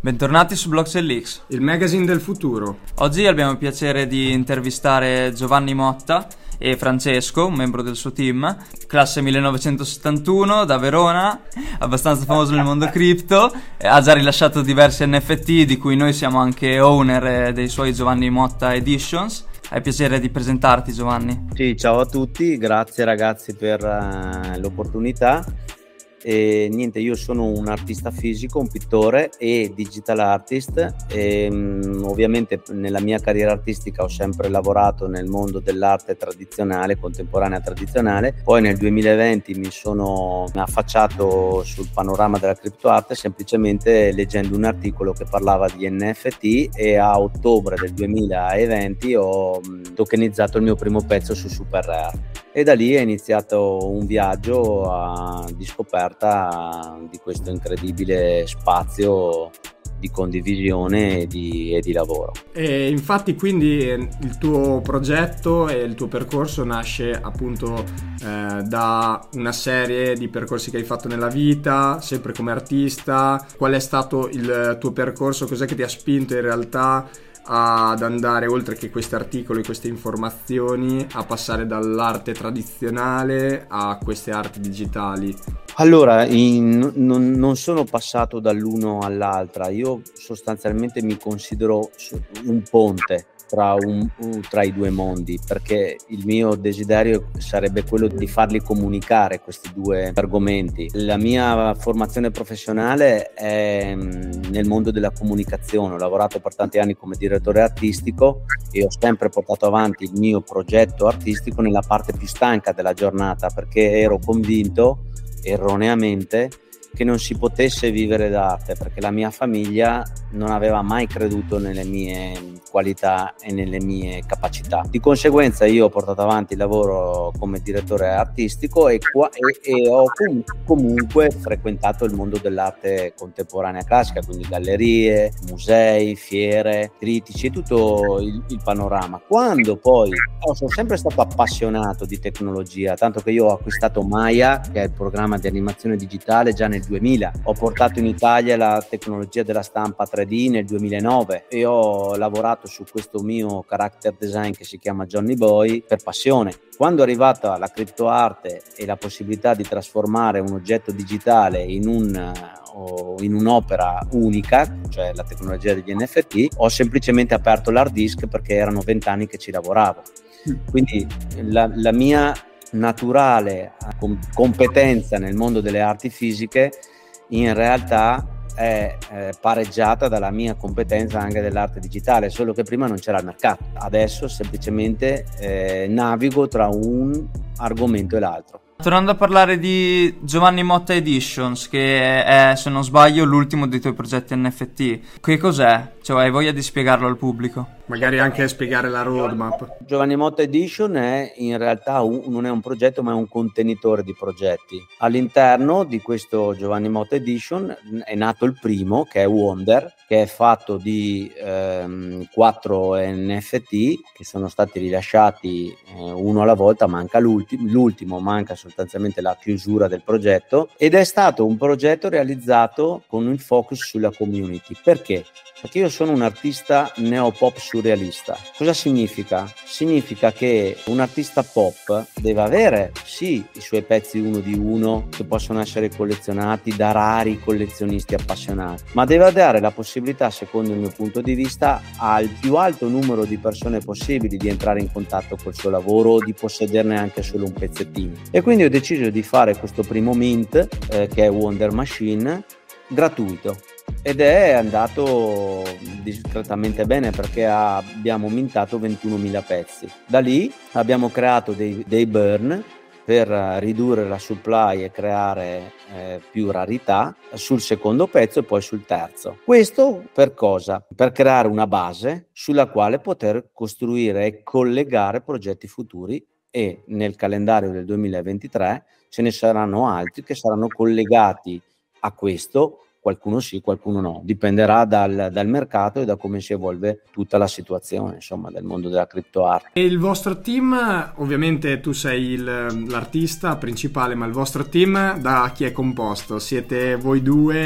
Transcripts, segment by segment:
Bentornati su Blockchain Leaks, il magazine del futuro. Oggi abbiamo il piacere di intervistare Giovanni Motta e Francesco, un membro del suo team, classe 1971 da Verona, abbastanza famoso nel mondo cripto, ha già rilasciato diversi NFT di cui noi siamo anche owner dei suoi Giovanni Motta Editions. Hai piacere di presentarti, Giovanni? Sì, ciao a tutti, grazie ragazzi per l'opportunità. E niente, io sono un artista fisico, un pittore e digital artist e, ovviamente nella mia carriera artistica ho sempre lavorato nel mondo dell'arte tradizionale, contemporanea tradizionale. Poi nel 2020 mi sono affacciato sul panorama della criptoarte semplicemente leggendo un articolo che parlava di NFT e a ottobre del 2020 ho tokenizzato il mio primo pezzo su Super Rare. E da lì è iniziato un viaggio di scoperta di questo incredibile spazio di condivisione e di lavoro. E infatti quindi il tuo progetto e il tuo percorso nasce appunto da una serie di percorsi che hai fatto nella vita, sempre come artista. Qual è stato il tuo percorso? Cos'è che ti ha spinto in realtà ad andare oltre che questi articoli, queste informazioni, a passare dall'arte tradizionale a queste arti digitali? Allora, non sono passato dall'uno all'altra, io sostanzialmente mi considero un ponte tra i due mondi, perché il mio desiderio sarebbe quello di farli comunicare questi due argomenti. La mia formazione professionale è nel mondo della comunicazione, ho lavorato per tanti anni come direttore artistico e ho sempre portato avanti il mio progetto artistico nella parte più stanca della giornata, perché ero convinto erroneamente che non si potesse vivere d'arte, perché la mia famiglia non aveva mai creduto nelle mie qualità e nelle mie capacità. Di conseguenza io ho portato avanti il lavoro come direttore artistico e ho comunque frequentato il mondo dell'arte contemporanea classica, quindi gallerie, musei, fiere, critici, tutto il panorama. Quando poi sono sempre stato appassionato di tecnologia, tanto che io ho acquistato Maya, che è il programma di animazione digitale, già nel 2000. Ho portato in Italia la tecnologia della stampa 3D nel 2009 e ho lavorato su questo mio character design che si chiama Johnny Boy per passione. Quando è arrivata la criptoarte e la possibilità di trasformare un oggetto digitale in un'opera unica, cioè la tecnologia degli NFT, ho semplicemente aperto l'hard disk perché erano 20 anni che ci lavoravo. Quindi la mia naturale competenza nel mondo delle arti fisiche in realtà è pareggiata dalla mia competenza anche dell'arte digitale, solo che prima non c'era il mercato. Adesso semplicemente navigo tra un argomento e l'altro. Tornando a parlare di Giovanni Motta Editions, che è, se non sbaglio, l'ultimo dei tuoi progetti NFT, che cos'è? Cioè, hai voglia di spiegarlo al pubblico? Magari anche spiegare la roadmap. Giovanni Motta Edition è in realtà non è un progetto, ma è un contenitore di progetti. All'interno di questo Giovanni Motta Edition è nato il primo, che è Wonder, che è fatto di 4 NFT che sono stati rilasciati uno alla volta, manca l'ultimo, manca sostanzialmente la chiusura del progetto, ed è stato un progetto realizzato con il focus sulla community. Perché? Perché io sono un artista neopop surrealista. Cosa significa? Significa che un artista pop deve avere sì i suoi pezzi uno di uno che possono essere collezionati da rari collezionisti appassionati, ma deve dare la possibilità, secondo il mio punto di vista, al più alto numero di persone possibili di entrare in contatto col suo lavoro o di possederne anche solo un pezzettino. E quindi ho deciso di fare questo primo mint che è Wonder Machine gratuito. Ed è andato discretamente bene perché abbiamo mintato 21.000 pezzi. Da lì abbiamo creato dei burn per ridurre la supply e creare più rarità sul secondo pezzo e poi sul terzo. Questo per cosa? Per creare una base sulla quale poter costruire e collegare progetti futuri, e nel calendario del 2023 ce ne saranno altri che saranno collegati a questo. Qualcuno sì, qualcuno no, dipenderà dal mercato e da come si evolve tutta la situazione, insomma, del mondo della criptoarte. E il vostro team, ovviamente tu sei l'artista principale, ma il vostro team da chi è composto? Siete voi due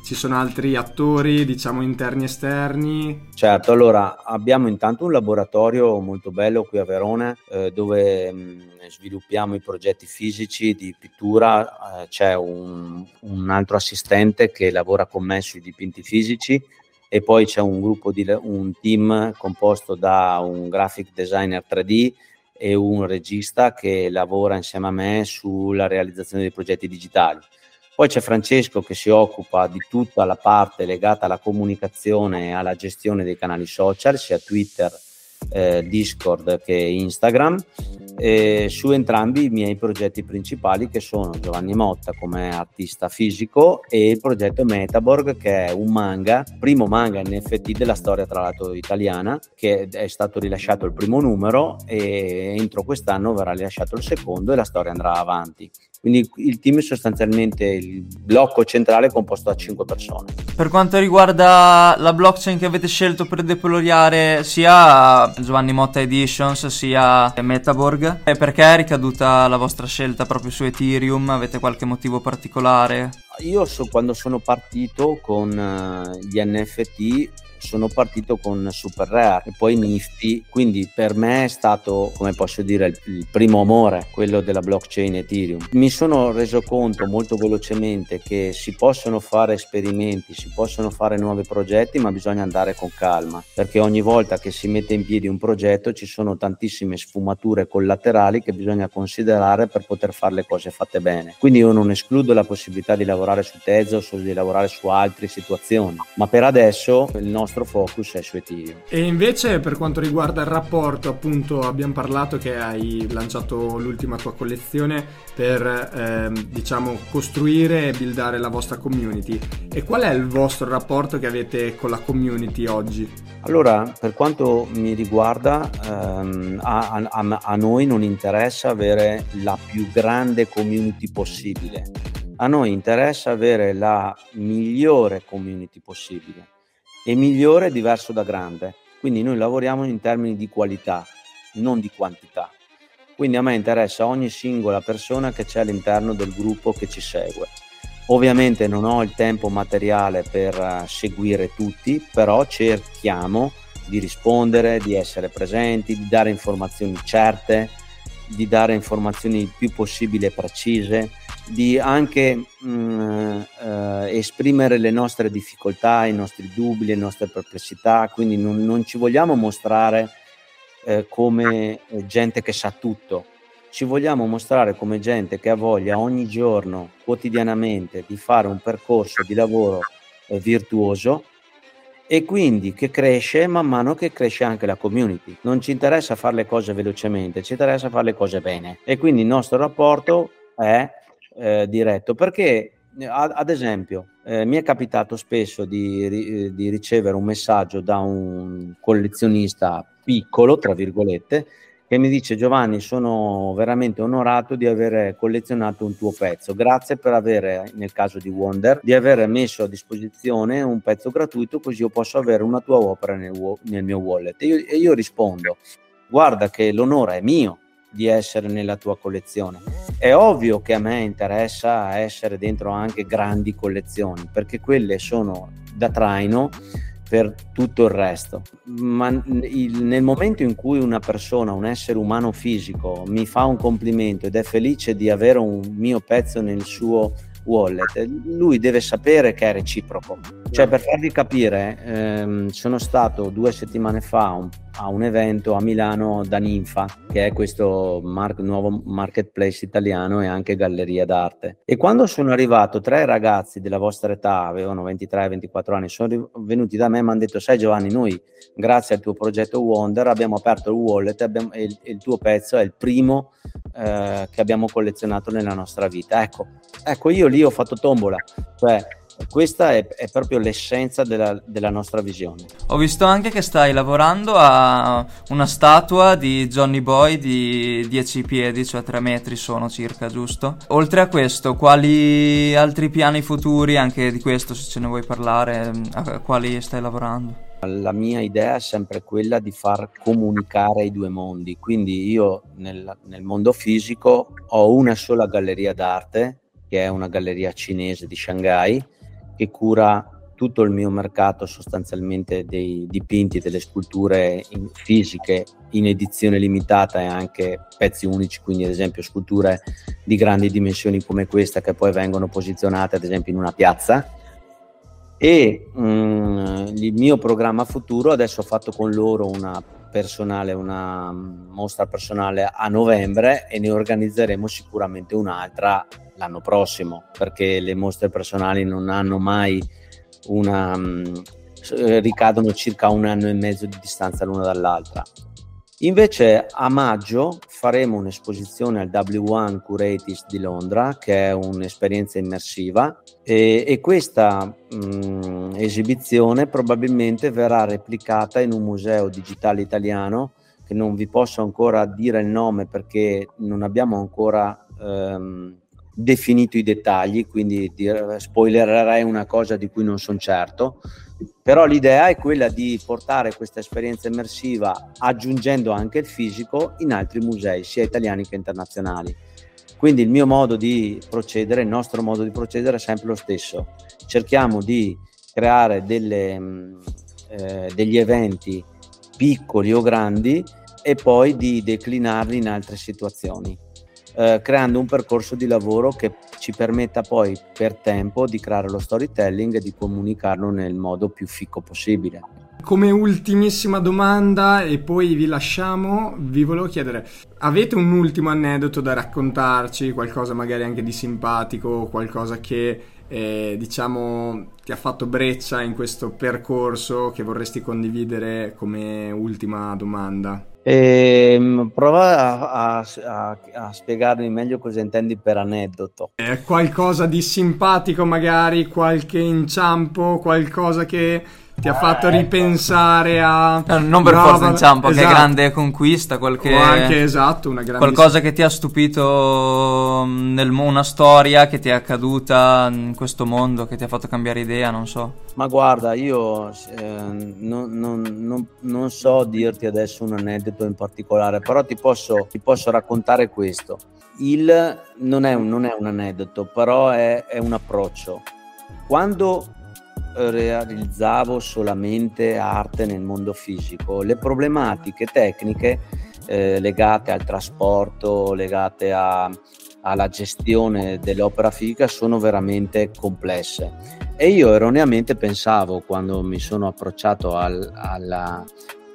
ci sono altri attori, diciamo, interni e esterni? Certo, allora abbiamo intanto un laboratorio molto bello qui a Verona dove sviluppiamo i progetti fisici di pittura, c'è un altro assistente che lavora con me sui dipinti fisici e poi c'è un team composto da un graphic designer 3D e un regista che lavora insieme a me sulla realizzazione dei progetti digitali. Poi c'è Francesco che si occupa di tutta la parte legata alla comunicazione e alla gestione dei canali social, sia Twitter, Discord che Instagram, su entrambi i miei progetti principali, che sono Giovanni Motta come artista fisico e il progetto Metaborg, che è un manga, primo manga NFT della storia tra l'altro italiana, che è stato rilasciato il primo numero e entro quest'anno verrà rilasciato il secondo e la storia andrà avanti. Quindi il team è sostanzialmente il blocco centrale composto da 5 persone. Per quanto riguarda la blockchain che avete scelto per deployare sia Giovanni Motta Editions sia Metaborg, e perché è ricaduta la vostra scelta proprio su Ethereum? Avete qualche motivo particolare? Io quando sono partito con gli NFT sono partito con Super Rare e poi Nifty, quindi per me è stato, come posso dire, il primo amore, quello della blockchain Ethereum. Mi sono reso conto molto velocemente che si possono fare esperimenti, si possono fare nuovi progetti, ma bisogna andare con calma, perché ogni volta che si mette in piedi un progetto ci sono tantissime sfumature collaterali che bisogna considerare per poter fare le cose fatte bene. Quindi io non escludo la possibilità di lavorare su Tezos o di lavorare su altre situazioni, ma per adesso il nostro focus è su Ethereum. E invece per quanto riguarda il rapporto, appunto abbiamo parlato che hai lanciato l'ultima tua collezione per diciamo costruire e buildare la vostra community, e qual è il vostro rapporto che avete con la community oggi? Allora, per quanto mi riguarda, a noi non interessa avere la più grande community possibile, a noi interessa avere la migliore community possibile. E migliore è diverso da grande, quindi noi lavoriamo in termini di qualità, non di quantità. Quindi a me interessa ogni singola persona che c'è all'interno del gruppo che ci segue. Ovviamente non ho il tempo materiale per seguire tutti, però cerchiamo di rispondere, di essere presenti, di dare informazioni certe, di dare informazioni il più possibile precise, di anche esprimere le nostre difficoltà, i nostri dubbi, le nostre perplessità. Quindi non ci vogliamo mostrare come gente che sa tutto, ci vogliamo mostrare come gente che ha voglia ogni giorno, quotidianamente, di fare un percorso di lavoro virtuoso, e quindi che cresce man mano che cresce anche la community. Non ci interessa fare le cose velocemente, ci interessa fare le cose bene, e quindi il nostro rapporto è diretto, perché ad esempio mi è capitato spesso di ricevere un messaggio da un collezionista piccolo, tra virgolette, che mi dice: Giovanni, sono veramente onorato di aver collezionato un tuo pezzo, grazie per avere, nel caso di Wonder, di aver messo a disposizione un pezzo gratuito così io posso avere una tua opera nel mio wallet. E io rispondo: guarda che l'onore è mio di essere nella tua collezione. È ovvio che a me interessa essere dentro anche grandi collezioni, perché quelle sono da traino per tutto il resto, ma nel momento in cui una persona, un essere umano fisico, mi fa un complimento ed è felice di avere un mio pezzo nel suo wallet, lui deve sapere che è reciproco. Cioè, per farvi capire, sono stato 2 settimane fa a un evento a Milano da Ninfa, che è questo nuovo marketplace italiano e anche galleria d'arte, e quando sono arrivato 3 ragazzi della vostra età, avevano 23-24 anni, sono venuti da me e mi hanno detto: sai Giovanni, noi grazie al tuo progetto Wonder abbiamo aperto il wallet e il tuo pezzo è il primo che abbiamo collezionato nella nostra vita. Ecco, io lì ho fatto tombola, cioè questa è proprio l'essenza della nostra visione. Ho visto anche che stai lavorando a una statua di Johnny Boy di 10 piedi, cioè 3 metri sono circa, giusto? Oltre a questo, quali altri piani futuri, anche di questo se ce ne vuoi parlare, a quali stai lavorando? La mia idea è sempre quella di far comunicare i due mondi, quindi io nel mondo fisico ho una sola galleria d'arte, che è una galleria cinese di Shanghai, che cura tutto il mio mercato sostanzialmente dei dipinti, delle sculture fisiche in edizione limitata e anche pezzi unici, quindi ad esempio sculture di grandi dimensioni come questa che poi vengono posizionate ad esempio in una piazza. E il mio programma futuro, adesso ho fatto con loro una mostra personale a novembre e ne organizzeremo sicuramente un'altra l'anno prossimo, perché le mostre personali non hanno mai ricadono circa 1 anno e mezzo di distanza l'una dall'altra. Invece a maggio faremo un'esposizione al W1 Curatis di Londra, che è un'esperienza immersiva, e questa esibizione probabilmente verrà replicata in un museo digitale italiano, che non vi posso ancora dire il nome perché non abbiamo ancora definito i dettagli, quindi spoilererei una cosa di cui non sono certo. Però l'idea è quella di portare questa esperienza immersiva, aggiungendo anche il fisico, in altri musei, sia italiani che internazionali. Quindi il nostro modo di procedere è sempre lo stesso. Cerchiamo di creare degli eventi piccoli o grandi e poi di declinarli in altre situazioni, creando un percorso di lavoro che ci permetta poi per tempo di creare lo storytelling e di comunicarlo nel modo più fico possibile. Come ultimissima domanda, e poi vi lasciamo, vi volevo chiedere, avete un ultimo aneddoto da raccontarci, qualcosa magari anche di simpatico, qualcosa che diciamo ti ha fatto breccia in questo percorso che vorresti condividere come ultima domanda? Prova a spiegarmi meglio cosa intendi per aneddoto. Qualcosa di simpatico, magari qualche inciampo, qualcosa che ti ha fatto ripensare a... non per forza inciampo, esatto. Che grande conquista, O anche, esatto, una grande... qualcosa che ti ha stupito, una storia che ti è accaduta in questo mondo, che ti ha fatto cambiare idea, non so. Ma guarda, io non so dirti adesso un aneddoto in particolare, però ti posso raccontare questo. Non è un aneddoto, però è un approccio. Quando realizzavo solamente arte nel mondo fisico, le problematiche tecniche legate al trasporto, legate alla gestione dell'opera fisica sono veramente complesse, e io erroneamente pensavo, quando mi sono approcciato alla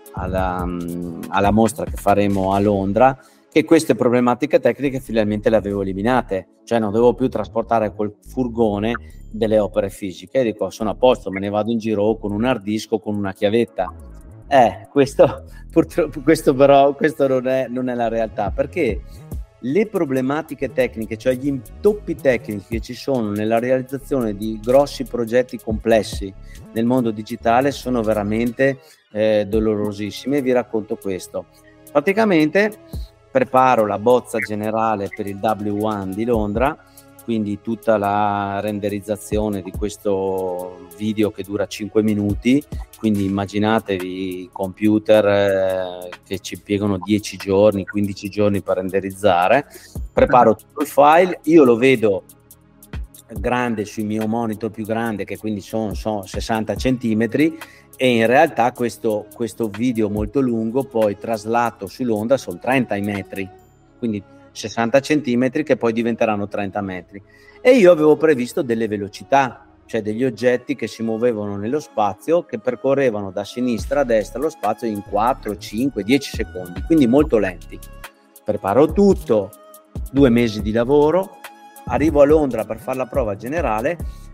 mostra che faremo a Londra, che queste problematiche tecniche finalmente le avevo eliminate, cioè non dovevo più trasportare col furgone delle opere fisiche, e dico sono a posto, me ne vado in giro con un hard disk o con una chiavetta. Questo però non è la realtà, perché le problematiche tecniche, cioè gli intoppi tecnici che ci sono nella realizzazione di grossi progetti complessi nel mondo digitale sono veramente dolorosissimi, e vi racconto questo. Praticamente preparo la bozza generale per il W1 di Londra, quindi tutta la renderizzazione di questo video che dura 5 minuti, quindi immaginatevi computer che ci impiegano 10 giorni, 15 giorni per renderizzare. Preparo tutto il file, io lo vedo grande sul mio monitor più grande, che quindi sono 60 centimetri, e in realtà questo video molto lungo poi traslato sull'onda sono 30 metri, quindi 60 centimetri che poi diventeranno 30 metri. E io avevo previsto delle velocità, cioè degli oggetti che si muovevano nello spazio, che percorrevano da sinistra a destra lo spazio in 4, 5, 10 secondi, quindi molto lenti. Preparo tutto, 2 mesi di lavoro, arrivo a Londra per fare la prova generale,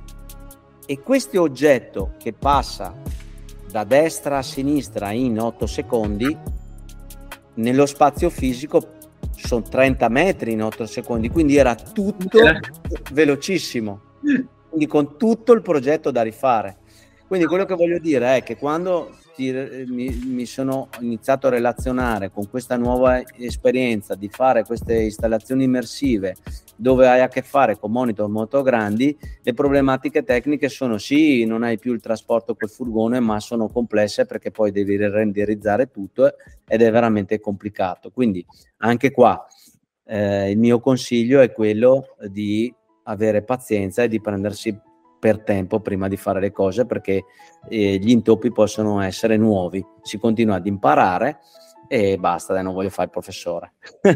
e questo oggetto che passa da destra a sinistra in 8 secondi, nello spazio fisico sono 30 metri in 8 secondi, quindi era tutto velocissimo, quindi con tutto il progetto da rifare. Quindi quello che voglio dire è che quando mi sono iniziato a relazionare con questa nuova esperienza di fare queste installazioni immersive dove hai a che fare con monitor molto grandi, le problematiche tecniche sono sì, non hai più il trasporto col furgone, ma sono complesse perché poi devi renderizzare tutto ed è veramente complicato. Quindi anche qua il mio consiglio è quello di avere pazienza e di prendersi per tempo prima di fare le cose, perché gli intoppi possono essere nuovi. Si continua ad imparare e basta, non voglio fare il professore.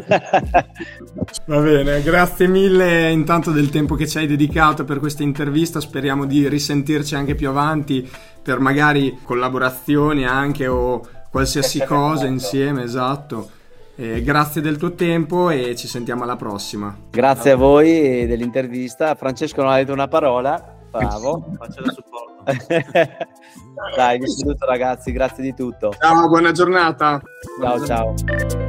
Va bene, grazie mille intanto del tempo che ci hai dedicato per questa intervista. Speriamo di risentirci anche più avanti per magari collaborazioni anche o qualsiasi cosa insieme, esatto. Grazie del tuo tempo e ci sentiamo alla prossima. Grazie a voi dell'intervista. Francesco non ha detto una parola, bravo. Faccio da supporto. Dai, vi saluto ragazzi, grazie di tutto. Ciao, buona giornata. Ciao.